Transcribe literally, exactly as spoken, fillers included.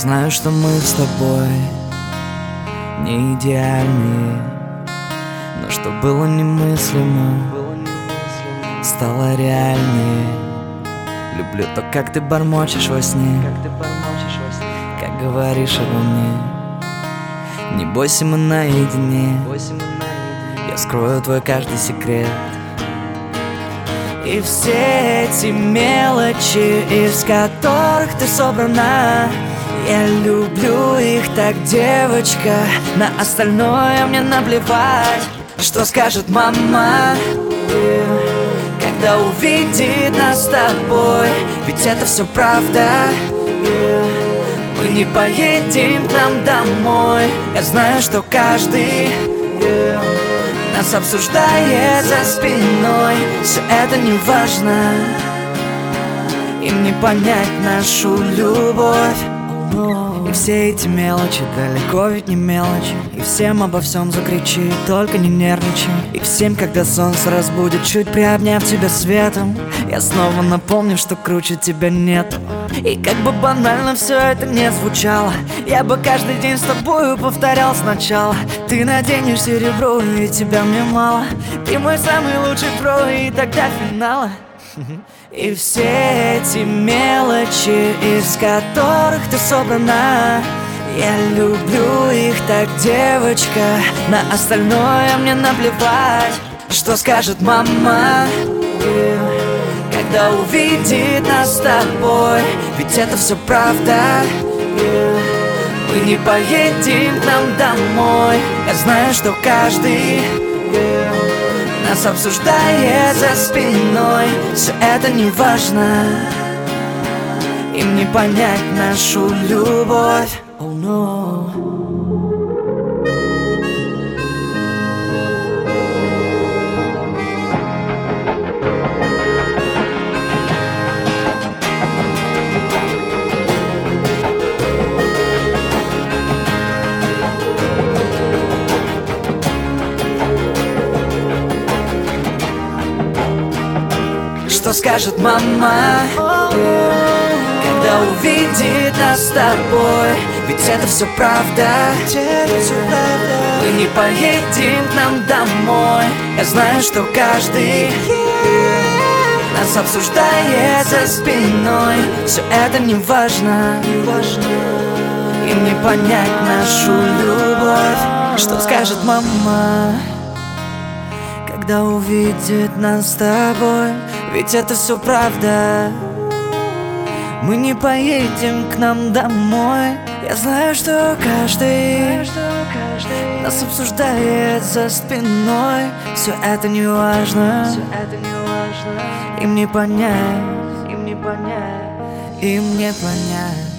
знаю, что мы с тобой не идеальные, но что было немыслимо, стало реальнее. Люблю то, как ты бормочешь во сне, как говоришь обо мне. Не бойся, мы наедине, я скрою твой каждый секрет. И все эти мелочи, из которых ты собрана, я люблю их так, девочка. На остальное мне наплевать. Что скажет мама, когда увидит нас с тобой? Ведь это все правда. Мы не поедем к нам домой. Я знаю, что каждый нас обсуждает за спиной. Все это не важно, им не понять нашу любовь. И все эти мелочи далеко ведь не мелочи. И всем обо всем закричи, только не нервничай. И всем, когда солнце разбудит, чуть приобняв тебя светом, я снова напомню, что круче тебя нет. И как бы банально все это не звучало, я бы каждый день с тобою повторял сначала. Ты наденешь серебро, и тебя мне мало. Ты мой самый лучший про, и тогда финала. И все эти мелочи, из которых ты собрана, я люблю их так, девочка. На остальное мне наплевать. Что скажет мама, когда увидит нас с тобой? Ведь это все правда. Мы не поедем к нам домой. Я знаю, что каждый нас обсуждает за спиной. Все это не важно, им не понять нашу любовь. Oh, no. Что скажет мама, когда увидит нас с тобой? Ведь это все правда. Мы не поедем к нам домой. Я знаю, что каждый нас обсуждает за спиной. Все это не важно, им не понять нашу любовь. Что скажет мама, когда увидит нас с тобой? Ведь это все правда. Мы не поедем к нам домой. Я знаю, что каждый нас обсуждает за спиной. Все это не важно, им не понять, им не понять, им не понять.